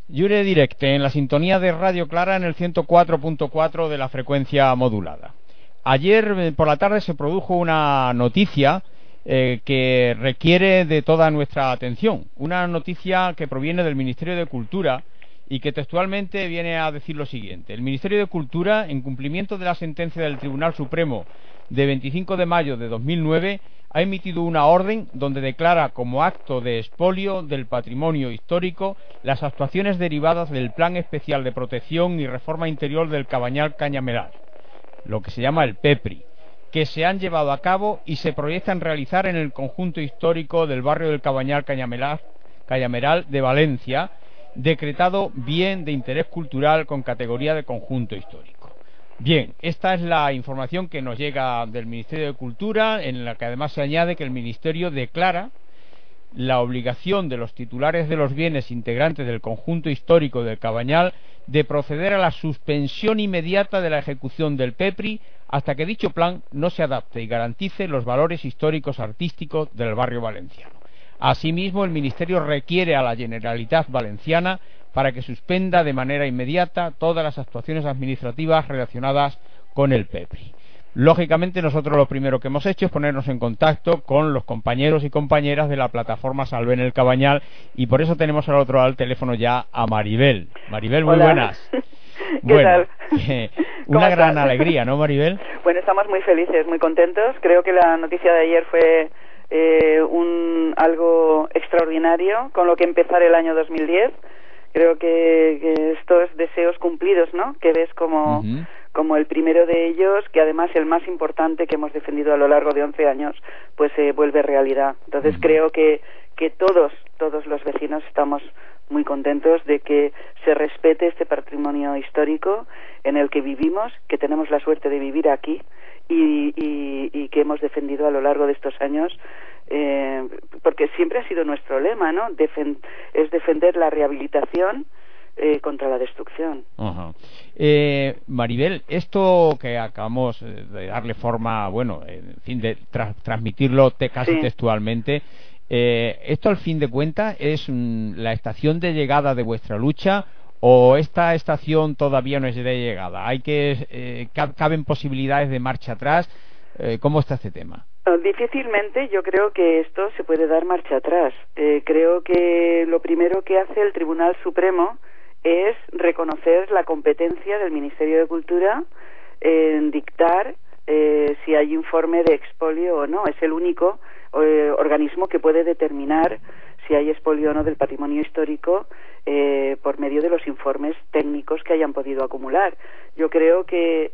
Jure Directe en la sintonía de Radio Clara en el 104.4 de la frecuencia modulada. Ayer por la tarde se produjo una noticia que requiere de toda nuestra atención. Una noticia que proviene del Ministerio de Cultura y que textualmente viene a decir lo siguiente. El Ministerio de Cultura, en cumplimiento de la sentencia del Tribunal Supremo de 25 de mayo de 2009, ha emitido una orden donde declara como acto de expolio del patrimonio histórico las actuaciones derivadas del Plan Especial de Protección y Reforma Interior del Cabañal Cañameral, lo que se llama el PEPRI, que se han llevado a cabo y se proyectan realizar en el conjunto histórico del barrio del Cabañal Cañameral de Valencia, decretado bien de interés cultural con categoría de conjunto histórico. Bien, esta es la información que nos llega del Ministerio de Cultura, en la que además se añade que el Ministerio declara la obligación de los titulares de los bienes integrantes del conjunto histórico del Cabañal de proceder a la suspensión inmediata de la ejecución del PEPRI hasta que dicho plan no se adapte y garantice los valores históricos artísticos del barrio valenciano. Asimismo, el Ministerio requiere a la Generalitat Valenciana para que suspenda de manera inmediata todas las actuaciones administrativas relacionadas con el PEPRI. Lógicamente, nosotros lo primero que hemos hecho es ponernos en contacto con los compañeros y compañeras de la plataforma Salven el Cabañal, y por eso tenemos al otro lado del teléfono ya a Maribel. Maribel, muy Hola. buenas. ¿Qué tal? Una gran alegría, ¿no, Maribel? Bueno, estamos muy felices, muy contentos. Creo que la noticia de ayer fue algo extraordinario con lo que empezar el año 2010. Creo que estos deseos cumplidos, ¿no? Que ves como el primero de ellos, que además el más importante que hemos defendido a lo largo de 11 años, pues se vuelve realidad. Entonces creo que todos los vecinos estamos muy contentos de que se respete este patrimonio histórico en el que vivimos, que tenemos la suerte de vivir aquí y que hemos defendido a lo largo de estos años, porque siempre ha sido nuestro lema, ¿no? Es defender la rehabilitación contra la destrucción. Maribel, esto que acabamos de darle forma, bueno, en fin, de transmitirlo casi textualmente, ¿esto al fin de cuentas es la estación de llegada de vuestra lucha o esta estación todavía no es de llegada? ¿Caben posibilidades de marcha atrás? ¿Cómo está este tema? Difícilmente yo creo que esto se puede dar marcha atrás. Creo que lo primero que hace el Tribunal Supremo es reconocer la competencia del Ministerio de Cultura en dictar si hay informe de expolio o no. Es el único organismo que puede determinar si hay expolio o no del patrimonio histórico por medio de los informes técnicos que hayan podido acumular. Yo creo que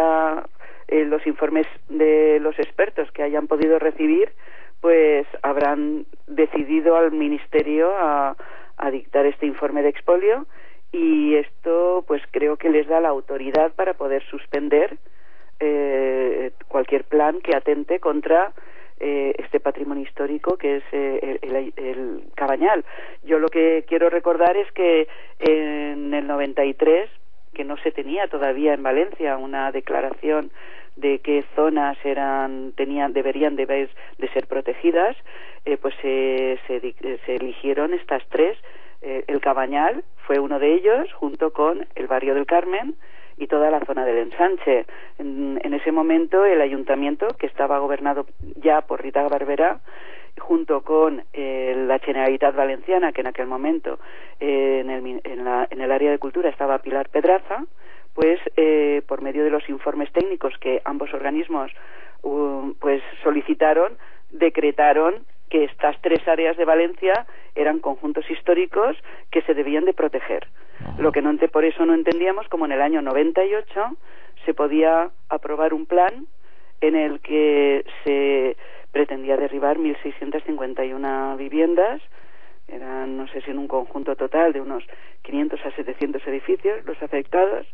los informes de los expertos que hayan podido recibir, pues habrán decidido al Ministerio a dictar este informe de expolio, y esto pues creo que les da la autoridad para poder suspender cualquier plan que atente contra este patrimonio histórico que es el Cabañal. Yo lo que quiero recordar es que en el 93, que no se tenía todavía en Valencia una declaración de qué zonas deberían de ser protegidas, pues se eligieron estas tres. El Cabañal fue uno de ellos, junto con el barrio del Carmen y toda la zona del Ensanche. En ese momento el ayuntamiento, que estaba gobernado ya por Rita Barberá, junto con la Generalitat Valenciana, que en aquel momento en el área de cultura estaba Pilar Pedraza, pues por medio de los informes técnicos que ambos organismos pues solicitaron, decretaron que estas tres áreas de Valencia eran conjuntos históricos que se debían de proteger. Lo que por eso no entendíamos cómo en el año 98 se podía aprobar un plan en el que se pretendía derribar 1.651 viviendas. Eran, no sé si en un conjunto total de unos 500 a 700 edificios los afectados,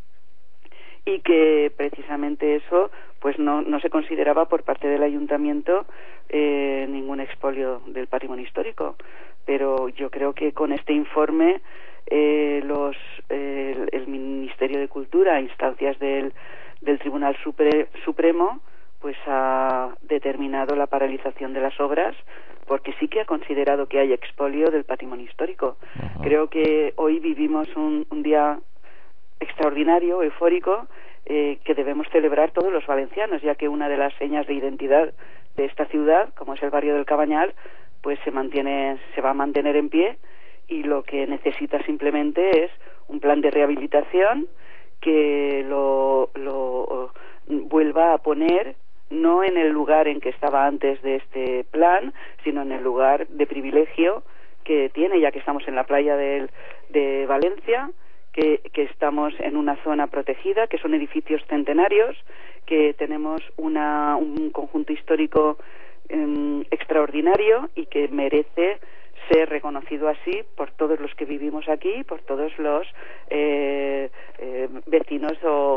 y que precisamente eso pues no se consideraba por parte del ayuntamiento ningún expolio del patrimonio histórico. Pero yo creo que con este informe el Ministerio de Cultura, a instancias del Tribunal Supremo, pues ha determinado la paralización de las obras, porque sí que ha considerado que hay expolio del patrimonio histórico. Ajá. Creo que hoy vivimos un día extraordinario, eufórico, que debemos celebrar todos los valencianos, ya que una de las señas de identidad de esta ciudad, como es el barrio del Cabanyal, pues se va a mantener en pie, y lo que necesita simplemente es un plan de rehabilitación que lo vuelva a poner no en el lugar en que estaba antes de este plan, sino en el lugar de privilegio que tiene, ya que estamos en la playa de Valencia, que estamos en una zona protegida, que son edificios centenarios, que tenemos un conjunto histórico extraordinario y que merece ser reconocido así por todos los que vivimos aquí, por todos los vecinos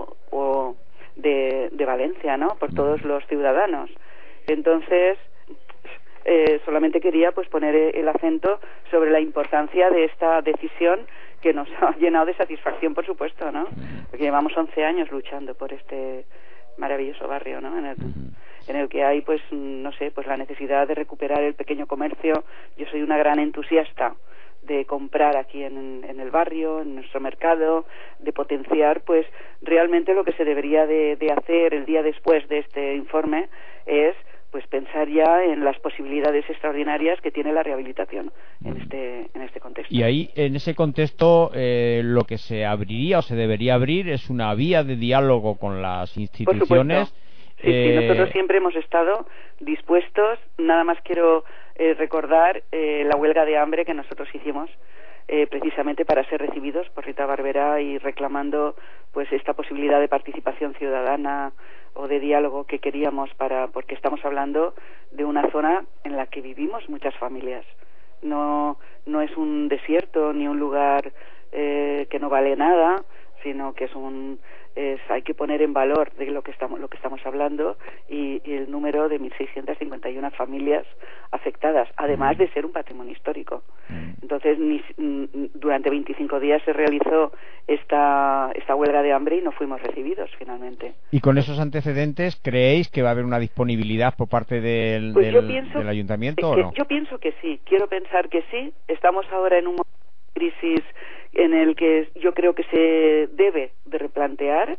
de Valencia, ¿no? Por todos los ciudadanos. Entonces, solamente quería pues poner el acento sobre la importancia de esta decisión, que nos ha llenado de satisfacción, por supuesto, ¿no? Porque llevamos 11 años luchando por este maravilloso barrio, ¿no? En el que hay, pues, no sé, pues la necesidad de recuperar el pequeño comercio. Yo soy una gran entusiasta de comprar aquí en el barrio, en nuestro mercado, de potenciar, pues, realmente lo que se debería de hacer el día después de este informe es, pues, pensar ya en las posibilidades extraordinarias que tiene la rehabilitación en este contexto. Y ahí, en ese contexto, lo que se abriría o se debería abrir es una vía de diálogo con las instituciones. Por supuesto. Sí, nosotros siempre hemos estado dispuestos. Nada más quiero recordar la huelga de hambre que nosotros hicimos precisamente para ser recibidos por Rita Barberá y reclamando pues esta posibilidad de participación ciudadana o de diálogo que queríamos, porque estamos hablando de una zona en la que vivimos muchas familias. No es un desierto ni un lugar que no vale nada, sino que hay que poner en valor de lo que estamos hablando y el número de 1.651 familias afectadas, además de ser un patrimonio histórico. Entonces, durante 25 días se realizó esta huelga de hambre y no fuimos recibidos finalmente. ¿Y con esos antecedentes creéis que va a haber una disponibilidad por parte del ayuntamiento o no? Yo pienso que sí, quiero pensar que sí. Estamos ahora en un momento de crisis en el que yo creo que se debe de replantear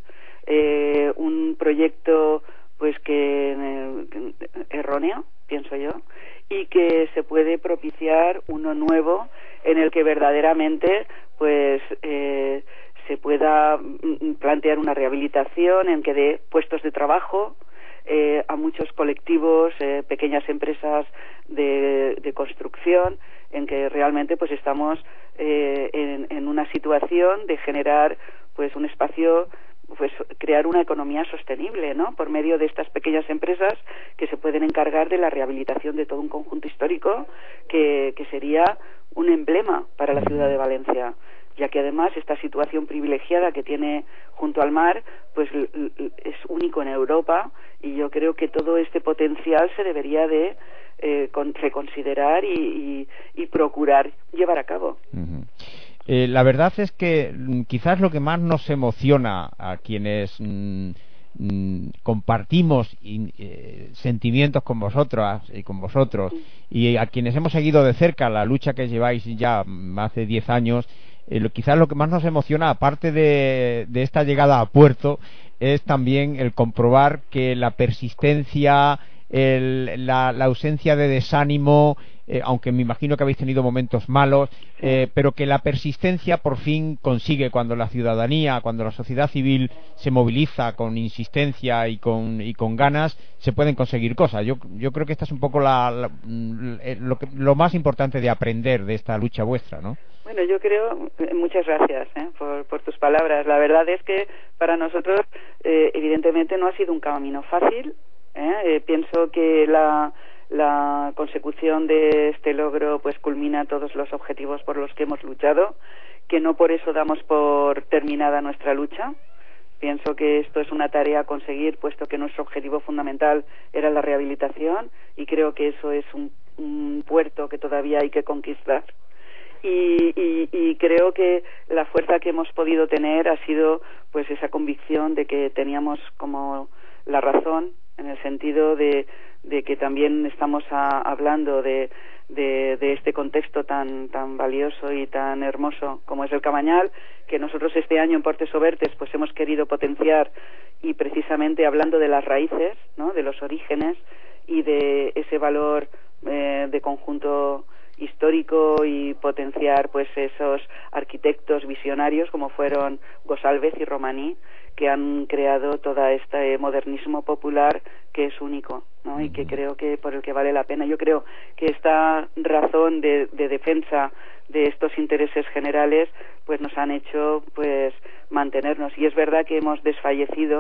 un proyecto pues que erróneo, pienso yo, y que se puede propiciar uno nuevo en el que verdaderamente pues se pueda plantear una rehabilitación en que dé puestos de trabajo a muchos colectivos, pequeñas empresas de construcción, en que realmente pues estamos en una situación de generar pues un espacio, pues crear una economía sostenible, ¿no? Por medio de estas pequeñas empresas que se pueden encargar de la rehabilitación de todo un conjunto histórico que sería un emblema para la ciudad de Valencia, ya que además esta situación privilegiada que tiene junto al mar pues es único en Europa, y yo creo que todo este potencial se debería de reconsiderar y procurar llevar a cabo. La verdad es que quizás lo que más nos emociona a quienes compartimos sentimientos con vosotras y con vosotros, y a quienes hemos seguido de cerca la lucha que lleváis ya más de 10 años, quizás lo que más nos emociona, aparte de esta llegada a puerto, es también el comprobar que la persistencia, la ausencia de desánimo, aunque me imagino que habéis tenido momentos malos, pero que la persistencia por fin consigue, cuando la ciudadanía, cuando la sociedad civil se moviliza con insistencia y con ganas, se pueden conseguir cosas. Yo creo que esta es un poco lo más importante de aprender de esta lucha vuestra, ¿no? Bueno, yo creo, muchas gracias por tus palabras. La verdad es que para nosotros evidentemente no ha sido un camino fácil. Pienso que la consecución de este logro pues culmina todos los objetivos por los que hemos luchado, que no por eso damos por terminada nuestra lucha. Pienso que esto es una tarea a conseguir, puesto que nuestro objetivo fundamental era la rehabilitación, y creo que eso es un puerto que todavía hay que conquistar. Y creo que la fuerza que hemos podido tener ha sido pues esa convicción de que teníamos como la razón en el sentido de que también estamos hablando de este contexto tan valioso y tan hermoso como es el Cabañal, que nosotros este año en Portes Obertes pues hemos querido potenciar, y precisamente hablando de las raíces, ¿no?, de los orígenes y de ese valor de conjunto histórico, y potenciar pues esos arquitectos visionarios como fueron González y Romaní, que han creado todo este modernismo popular que es único, ¿no?, y que creo que por el que vale la pena. Yo creo que esta razón de defensa de estos intereses generales pues nos han hecho pues mantenernos, y es verdad que hemos desfallecido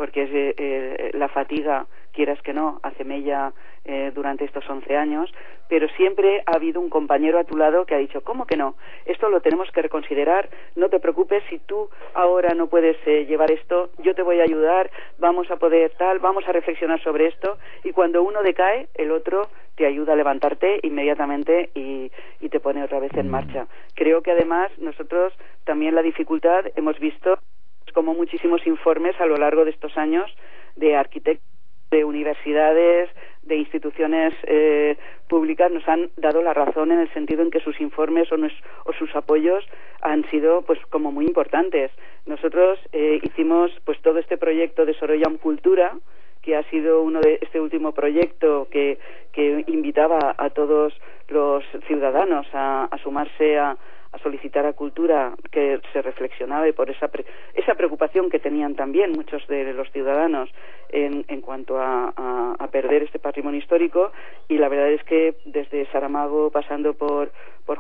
porque la fatiga, quieras que no, hace mella durante estos 11 años, pero siempre ha habido un compañero a tu lado que ha dicho, ¿cómo que no? Esto lo tenemos que reconsiderar, no te preocupes, si tú ahora no puedes llevar esto, yo te voy a ayudar, vamos a poder vamos a reflexionar sobre esto, y cuando uno decae, el otro te ayuda a levantarte inmediatamente y te pone otra vez en marcha. Creo que además nosotros también la dificultad hemos visto como muchísimos informes a lo largo de estos años de arquitectos, de universidades, de instituciones públicas nos han dado la razón en el sentido en que sus informes o sus apoyos han sido pues como muy importantes. Nosotros hicimos pues todo este proyecto de Sorolla Cultura, que ha sido este último proyecto que invitaba a todos los ciudadanos a sumarse a solicitar a Cultura, que se reflexionaba, y por esa preocupación que tenían también muchos de los ciudadanos en cuanto a perder este patrimonio histórico. Y la verdad es que desde Saramago, pasando por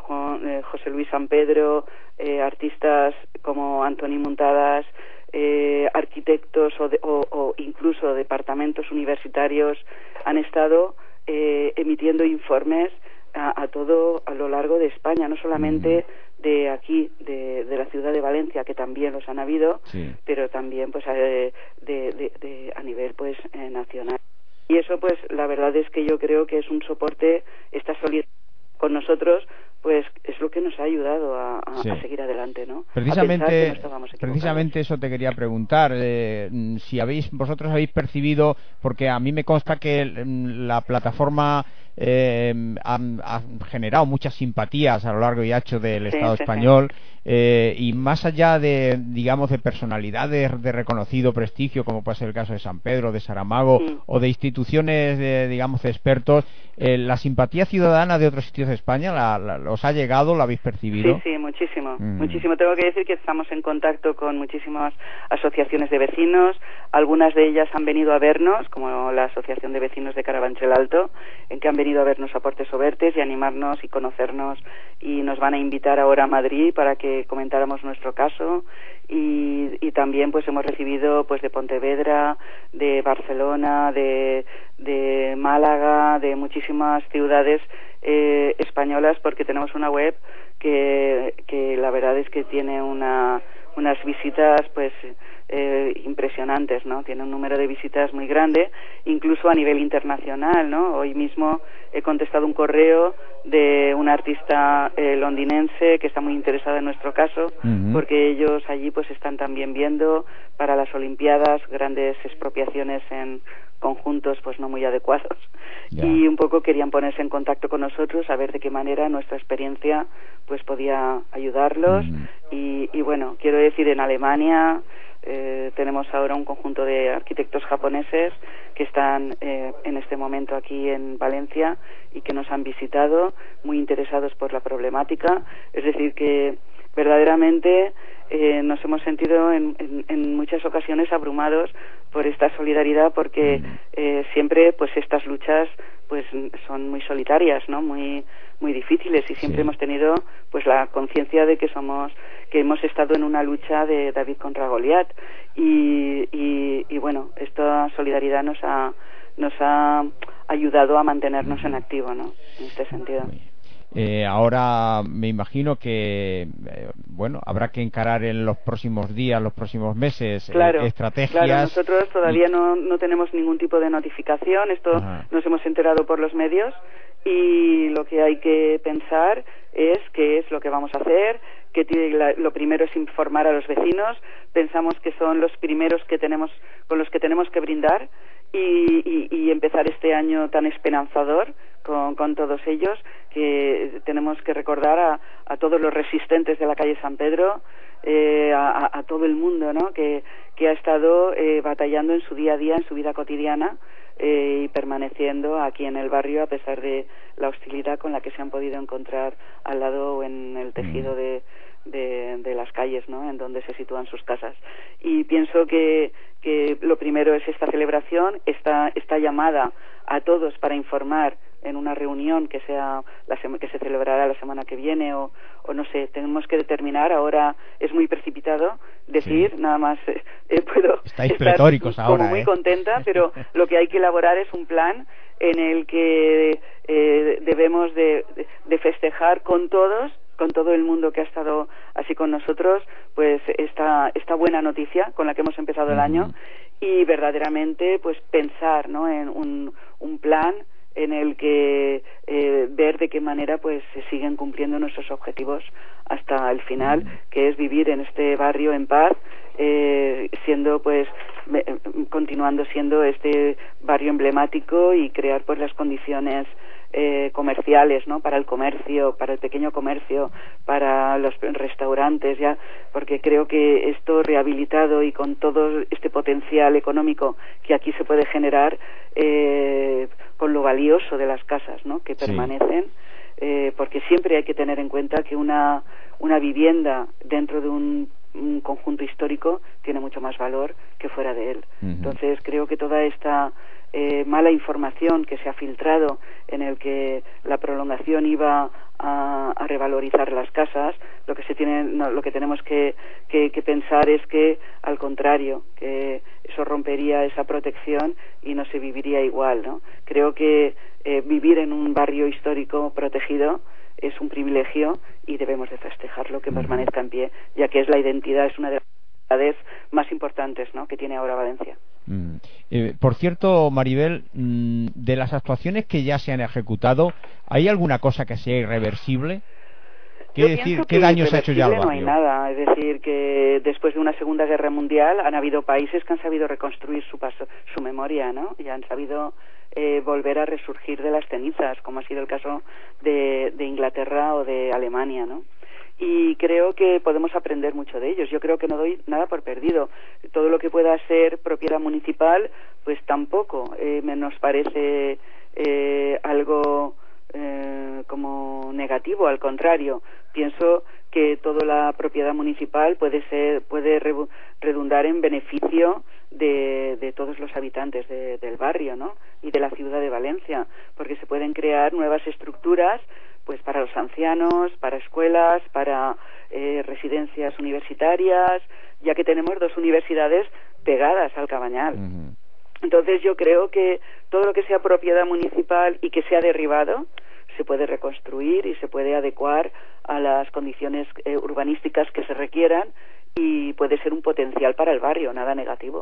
José Luis San Pedro, artistas como Antoni Muntadas, arquitectos o incluso departamentos universitarios han estado emitiendo informes a lo largo de España, no solamente de aquí, de la ciudad de Valencia, que también los han habido, pero también pues a nivel pues nacional. Y eso pues la verdad es que yo creo que es un soporte, esta solidaridad con nosotros, pues es lo que nos ha ayudado a seguir adelante, ¿no? Precisamente eso te quería preguntar, si vosotros habéis percibido, porque a mí me consta que la plataforma ha generado muchas simpatías a lo largo y ancho del Estado español, y más allá de, digamos, de personalidades de reconocido prestigio, como puede ser el caso de San Pedro, de Saramago, o de instituciones, digamos, de expertos, la simpatía ciudadana de otros sitios de España, ¿os ha llegado? ¿La habéis percibido? Sí, muchísimo. Muchísimo. Tengo que decir que estamos en contacto con muchísimas asociaciones de vecinos. Algunas de ellas han venido a vernos, como la Asociación de Vecinos de Carabanchel Alto, en que han venido a vernos a Portes Obertes y animarnos y conocernos, y nos van a invitar ahora a Madrid para que comentáramos nuestro caso. Y también pues hemos recibido pues de Pontevedra, de Barcelona, de Málaga, de muchísimas ciudades españolas, porque tenemos una web que la verdad es que tiene unas visitas pues impresionantes, ¿no? Tiene un número de visitas muy grande, incluso a nivel internacional, ¿no? Hoy mismo he contestado un correo de un artista londinense que está muy interesado en nuestro caso, porque ellos allí pues están también viendo para las Olimpiadas grandes expropiaciones en conjuntos pues no muy adecuados, y un poco querían ponerse en contacto con nosotros a ver de qué manera nuestra experiencia pues podía ayudarlos. Y bueno, quiero decir, en Alemania tenemos ahora un conjunto de arquitectos japoneses que están en este momento aquí en Valencia y que nos han visitado, muy interesados por la problemática. Es decir, que verdaderamente nos hemos sentido en muchas ocasiones abrumados por esta solidaridad, porque siempre pues estas luchas pues son muy solitarias, ¿no? Muy difíciles, y siempre hemos tenido pues la conciencia de que hemos estado en una lucha de David contra Goliat, y bueno, esta solidaridad nos ha ayudado a mantenernos en activo, ¿no? En este sentido. Ahora me imagino que habrá que encarar en los próximos días, los próximos meses, estrategias. Claro, nosotros todavía no tenemos ningún tipo de notificación. Esto nos hemos enterado por los medios, y lo que hay que pensar es qué es lo que vamos a hacer, lo primero es informar a los vecinos. Pensamos que son los primeros con los que tenemos que brindar y empezar este año tan esperanzador con todos ellos, que tenemos que recordar a todos los resistentes de la calle San Pedro, a todo el mundo, ¿no?, que ha estado batallando en su día a día, en su vida cotidiana, y permaneciendo aquí en el barrio a pesar de la hostilidad con la que se han podido encontrar al lado o en el tejido de las calles, ¿no?, en donde se sitúan sus casas. Y pienso que lo primero es esta celebración, esta llamada a todos para informar en una reunión que se celebrará la semana que viene o no sé, tenemos que determinar. Ahora es muy precipitado decir, sí. Nada más puedo estáis estar pletónicos ahora, como muy contenta, pero lo que hay que elaborar es un plan en el que debemos de festejar con todo el mundo que ha estado así con nosotros, pues esta buena noticia con la que hemos empezado el año, y verdaderamente pues pensar, ¿no?, en un plan en el que ver de qué manera pues se siguen cumpliendo nuestros objetivos hasta el final, que es vivir en este barrio en paz, siendo pues continuando siendo este barrio emblemático y crear pues las condiciones comerciales, ¿no?, para el comercio, para el pequeño comercio, para los restaurantes, ya, porque creo que esto rehabilitado y con todo este potencial económico que aquí se puede generar, con lo valioso de las casas, ¿no?, que permanecen, porque siempre hay que tener en cuenta que una vivienda dentro de un conjunto histórico tiene mucho más valor que fuera de él. Entonces creo que toda esta mala información que se ha filtrado, en el que la prolongación iba a revalorizar las casas, lo que tenemos que pensar es que al contrario, que eso rompería esa protección y no se viviría igual, ¿no? Creo que vivir en un barrio histórico protegido es un privilegio y debemos de festejarlo, que permanezca en pie, ya que es la identidad, es una de las identidades más importantes, ¿no?, que tiene ahora Valencia. Por cierto, Maribel, de las actuaciones que ya se han ejecutado, ¿hay alguna cosa que sea irreversible? ¿Qué daño se ha hecho ya al barrio? No hay nada, es decir, que después de una Segunda Guerra Mundial han habido países que han sabido reconstruir su memoria, ¿no?, y han sabido volver a resurgir de las cenizas, como ha sido el caso de Inglaterra o de Alemania, ¿no? Y creo que podemos aprender mucho de ellos. Yo creo que no doy nada por perdido. Todo lo que pueda ser propiedad municipal, pues tampoco nos parece algo como negativo. Al contrario, pienso que toda la propiedad municipal puede redundar en beneficio de todos los habitantes del barrio, ¿no?, y de la ciudad de Valencia, porque se pueden crear nuevas estructuras pues para los ancianos, para escuelas, para residencias universitarias, ya que tenemos 2 universidades pegadas al Cabañal. Entonces yo creo que todo lo que sea propiedad municipal y que sea derribado se puede reconstruir y se puede adecuar a las condiciones urbanísticas que se requieran, y puede ser un potencial para el barrio, nada negativo.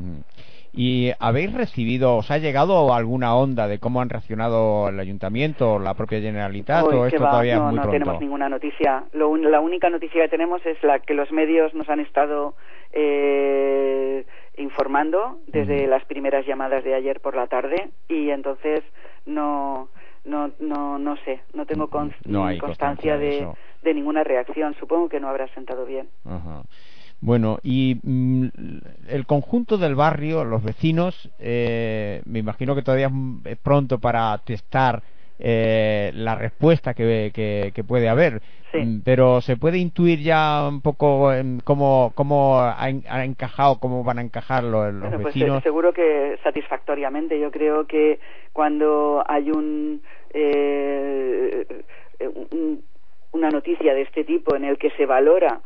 ¿Y habéis recibido, os ha llegado alguna onda de cómo han reaccionado el Ayuntamiento o la propia Generalitat, o esto todavía es muy pronto? No tenemos ninguna noticia. La única noticia que tenemos es la que los medios nos han estado informando desde las primeras llamadas de ayer por la tarde, y entonces no sé, no tengo constancia de ninguna reacción. Supongo que no habrá sentado bien. Bueno, y el conjunto del barrio, los vecinos, me imagino que todavía es pronto para testar la respuesta que puede haber, sí. Pero se puede intuir ya un poco cómo ha encajado, cómo van a encajar los vecinos. Pues seguro que satisfactoriamente. Yo creo que cuando hay una noticia de este tipo en el que se valora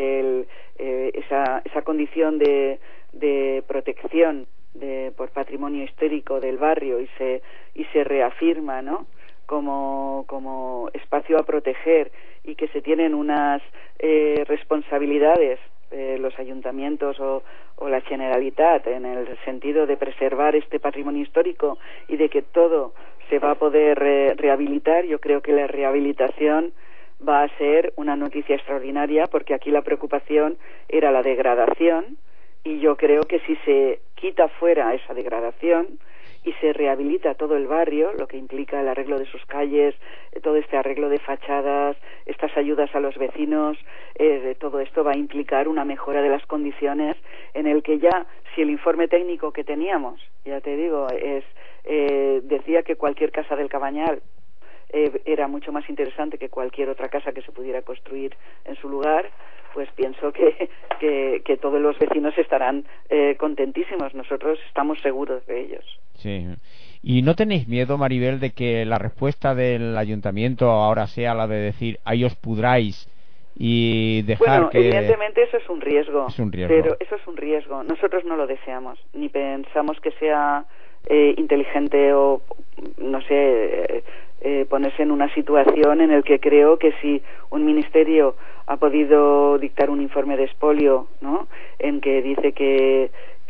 esa condición de protección por patrimonio histórico del barrio y se reafirma, ¿no?, como espacio a proteger, y que se tienen unas responsabilidades los ayuntamientos o la Generalitat en el sentido de preservar este patrimonio histórico y de que todo se va a poder rehabilitar. Yo creo que la rehabilitación va a ser una noticia extraordinaria, porque aquí la preocupación era la degradación, y yo creo que si se quita fuera esa degradación y se rehabilita todo el barrio, lo que implica el arreglo de sus calles, todo este arreglo de fachadas, estas ayudas a los vecinos, todo esto va a implicar una mejora de las condiciones, en el que ya, si el informe técnico que teníamos, ya te digo, decía que cualquier casa del Cabañal era mucho más interesante que cualquier otra casa que se pudiera construir en su lugar, pues pienso que todos los vecinos estarán contentísimos. Nosotros estamos seguros de ellos. Sí. ¿Y no tenéis miedo, Maribel, de que la respuesta del ayuntamiento ahora sea la de decir ahí os pudráis y dejar que... Bueno, evidentemente eso es un riesgo. Es un riesgo. Pero eso es un riesgo. Nosotros no lo deseamos, ni pensamos que sea inteligente o, no sé, ponerse en una situación en el que creo que si un ministerio ha podido dictar un informe de expolio, ¿no?, en que dice que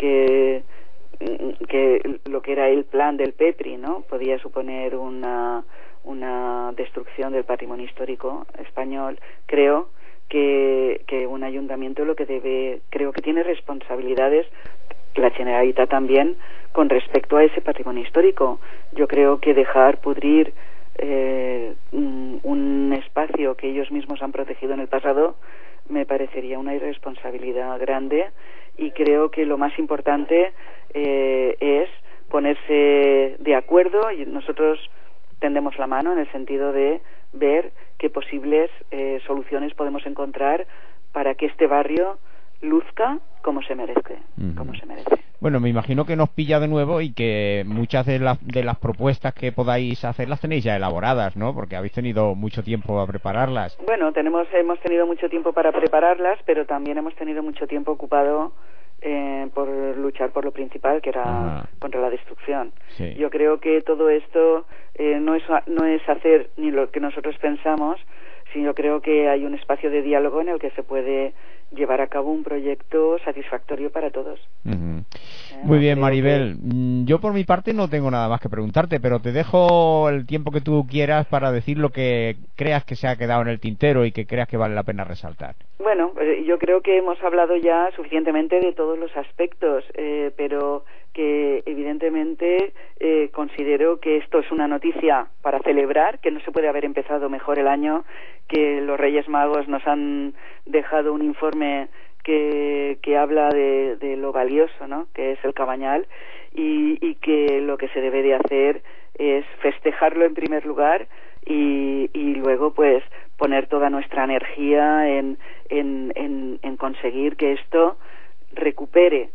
lo que era el plan del PEPRI, ¿no?, podía suponer una destrucción del patrimonio histórico español, creo que un ayuntamiento creo que tiene responsabilidades, la Generalitat también, con respecto a ese patrimonio histórico. Yo creo que dejar pudrir un espacio que ellos mismos han protegido en el pasado me parecería una irresponsabilidad grande, y creo que lo más importante es ponerse de acuerdo, y nosotros tendemos la mano en el sentido de ver qué posibles soluciones podemos encontrar para que este barrio luzca como se merece, como se merece. Bueno, me imagino que nos pilla de nuevo y que muchas de las propuestas que podáis hacer las tenéis ya elaboradas, ¿no? Porque habéis tenido mucho tiempo a prepararlas. Bueno, hemos tenido mucho tiempo para prepararlas, pero también hemos tenido mucho tiempo ocupado por luchar por lo principal, que era contra la destrucción. Sí. Yo creo que todo esto no es hacer ni lo que nosotros pensamos, sino creo que hay un espacio de diálogo en el que se puede llevar a cabo un proyecto satisfactorio para todos. Muy bien, Maribel. Yo por mi parte no tengo nada más que preguntarte, pero te dejo el tiempo que tú quieras para decir lo que creas que se ha quedado en el tintero y que creas que vale la pena resaltar. Bueno, yo creo que hemos hablado ya suficientemente de todos los aspectos, pero que evidentemente considero que esto es una noticia para celebrar, que no se puede haber empezado mejor el año, que los Reyes Magos nos han dejado un informe que habla de lo valioso, ¿no?, que es el Cabañal, y que lo que se debe de hacer es festejarlo en primer lugar y luego pues poner toda nuestra energía en conseguir que esto recupere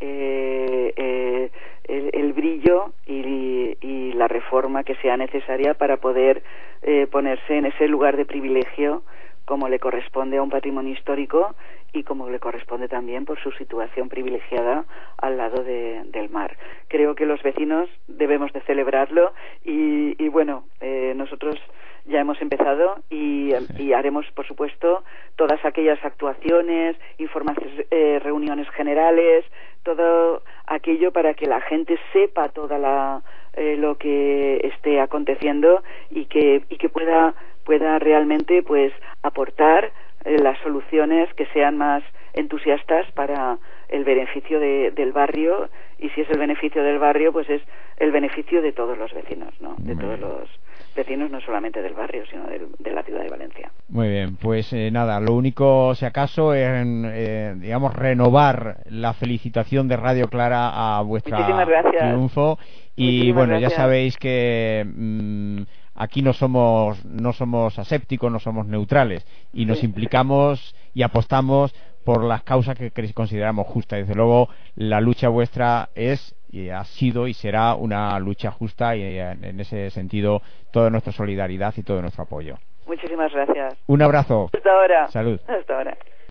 el brillo y la reforma que sea necesaria para poder ponerse en ese lugar de privilegio como le corresponde a un patrimonio histórico y como le corresponde también por su situación privilegiada al lado del mar. Creo que los vecinos debemos de celebrarlo y bueno, nosotros ya hemos empezado y haremos, por supuesto, todas aquellas actuaciones, reuniones generales, todo aquello para que la gente sepa lo que esté aconteciendo y que pueda realmente pues aportar las soluciones que sean más entusiastas para el beneficio del barrio, y si es el beneficio del barrio, pues es el beneficio de todos los vecinos, ¿no? De todos los vecinos, no solamente del barrio, sino de la ciudad de Valencia. Muy bien, pues nada, lo único, si acaso, es, digamos, renovar la felicitación de Radio Clara a vuestra triunfo. Y bueno, ya sabéis que aquí no somos asépticos, no somos neutrales, y nos implicamos y apostamos por las causas que consideramos justas. Desde luego, la lucha vuestra es y ha sido y será una lucha justa, y en ese sentido toda nuestra solidaridad y todo nuestro apoyo. Muchísimas gracias. Un abrazo. Hasta ahora. Salud. Hasta ahora.